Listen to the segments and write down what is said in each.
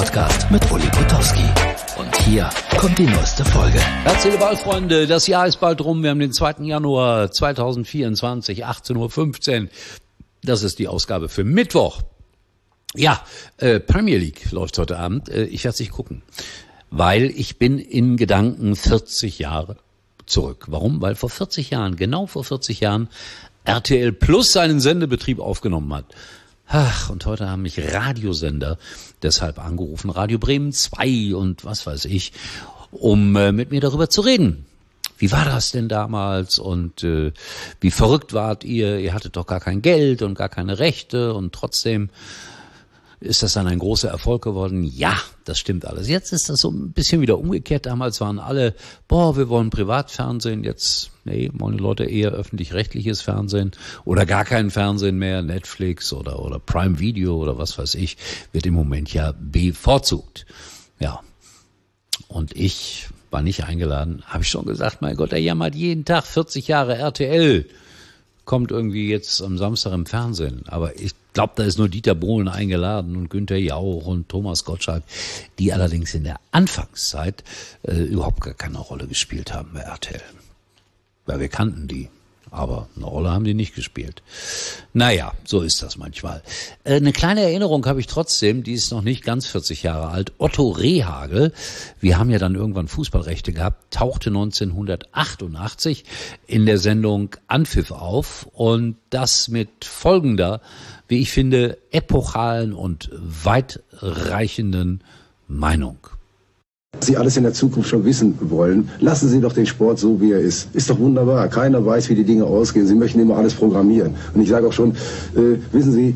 Podcast mit Uli Potowski. Und hier kommt die neueste Folge. Herz, Seele, Ball, Freunde, das Jahr ist bald rum. Wir haben den 2. Januar 2024, 18:15 Uhr. Das ist die Ausgabe für Mittwoch. Ja, Premier League läuft heute Abend. Ich werde es nicht gucken, weil ich bin in Gedanken 40 Jahre zurück. Warum? Weil vor 40 Jahren, genau vor 40 Jahren, RTL Plus seinen Sendebetrieb aufgenommen hat. Ach, und heute haben mich Radiosender deshalb angerufen, Radio Bremen 2 und was weiß ich, um mit mir darüber zu reden. Wie war das denn damals und wie verrückt wart ihr? Ihr hattet doch gar kein Geld und gar keine Rechte und trotzdem ist das dann ein großer Erfolg geworden? Ja, das stimmt alles. Jetzt ist das so ein bisschen wieder umgekehrt. Damals waren alle, wir wollen Privatfernsehen. Jetzt, wollen die Leute eher öffentlich-rechtliches Fernsehen oder gar kein Fernsehen mehr. Netflix oder Prime Video oder was weiß ich, wird im Moment ja bevorzugt. Ja, und ich war nicht eingeladen. Habe ich schon gesagt, mein Gott, er jammert jeden Tag 40 Jahre RTL. Kommt irgendwie jetzt am Samstag im Fernsehen. Aber ich glaube, da ist nur Dieter Bohlen eingeladen und Günther Jauch und Thomas Gottschalk, die allerdings in der Anfangszeit überhaupt gar keine Rolle gespielt haben bei RTL. Weil wir kannten die, aber eine Rolle haben die nicht gespielt. Naja, so ist das manchmal. Eine kleine Erinnerung habe ich trotzdem, die ist noch nicht ganz 40 Jahre alt. Otto Rehhagel, wir haben ja dann irgendwann Fußballrechte gehabt, tauchte 1988 in der Sendung Anpfiff auf und das mit folgender, wie ich finde, epochalen und weitreichenden Meinung. Sie alles in der Zukunft schon wissen wollen, lassen Sie doch den Sport so, wie er ist. Ist doch wunderbar. Keiner weiß, wie die Dinge ausgehen. Sie möchten immer alles programmieren. Und ich sage auch schon, wissen Sie,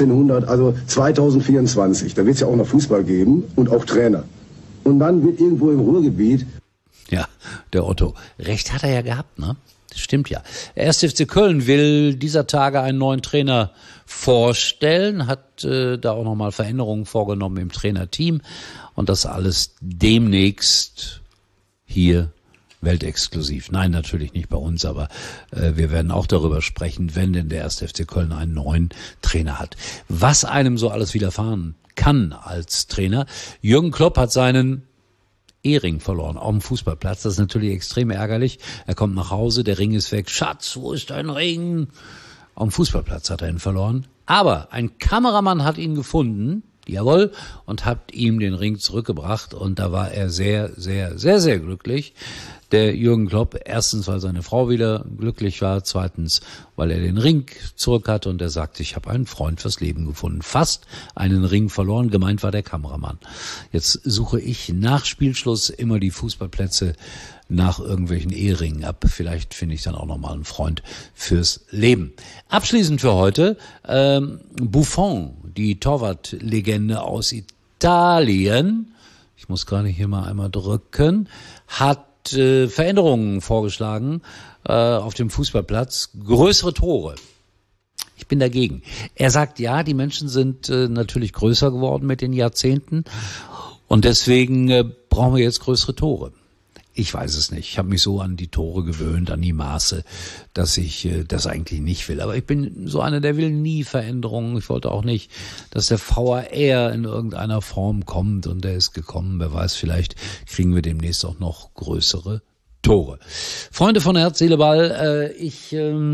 2024, da wird es ja auch noch Fußball geben und auch Trainer. Und dann wird irgendwo im Ruhrgebiet... Ja, der Otto. Recht hat er ja gehabt, ne? Das stimmt ja. Der 1. FC Köln will dieser Tage einen neuen Trainer vorstellen, hat da auch nochmal Veränderungen vorgenommen im Trainerteam und das alles demnächst hier weltexklusiv. Nein, natürlich nicht bei uns, aber wir werden auch darüber sprechen, wenn denn der 1. FC Köln einen neuen Trainer hat. Was einem so alles widerfahren kann als Trainer. Jürgen Klopp hat seinen Ehering verloren auf dem Fußballplatz. Das ist natürlich extrem ärgerlich. Er kommt nach Hause, der Ring ist weg. Schatz, wo ist dein Ring? Auf dem Fußballplatz hat er ihn verloren. Aber ein Kameramann hat ihn gefunden, jawohl, und hat ihm den Ring zurückgebracht. Und da war er sehr, sehr, sehr, sehr glücklich. Der Jürgen Klopp, erstens, weil seine Frau wieder glücklich war, zweitens, weil er den Ring zurück hatte und er sagte, ich habe einen Freund fürs Leben gefunden. Fast einen Ring verloren, gemeint war der Kameramann. Jetzt suche ich nach Spielschluss immer die Fußballplätze nach irgendwelchen Eheringen ab. Vielleicht finde ich dann auch nochmal einen Freund fürs Leben. Abschließend für heute, Buffon, die Torwartlegende aus Italien, ich muss gerade hier mal einmal drücken, hat Veränderungen vorgeschlagen auf dem Fußballplatz, größere Tore. Ich bin dagegen. Er sagt, ja, die Menschen sind natürlich größer geworden mit den Jahrzehnten und deswegen brauchen wir jetzt größere Tore. Ich weiß es nicht. Ich habe mich so an die Tore gewöhnt, an die Maße, dass ich das eigentlich nicht will. Aber ich bin so einer, der will nie Veränderungen. Ich wollte auch nicht, dass der VAR in irgendeiner Form kommt und der ist gekommen. Wer weiß, vielleicht kriegen wir demnächst auch noch größere Tore. Freunde von Herz, Seele, Ball, ich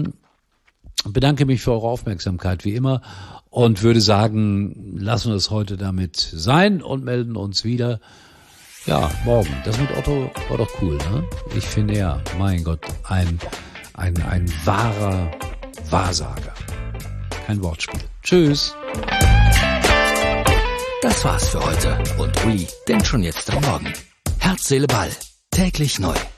bedanke mich für eure Aufmerksamkeit wie immer und würde sagen, lassen wir es heute damit sein und melden uns wieder. Ja, morgen. Das mit Otto war doch cool, ne? Ich finde ja, mein Gott, ein wahrer Wahrsager. Kein Wortspiel. Tschüss. Das war's für heute. Und Uli denkt schon jetzt am Morgen. Herz, Seele, Ball. Täglich neu.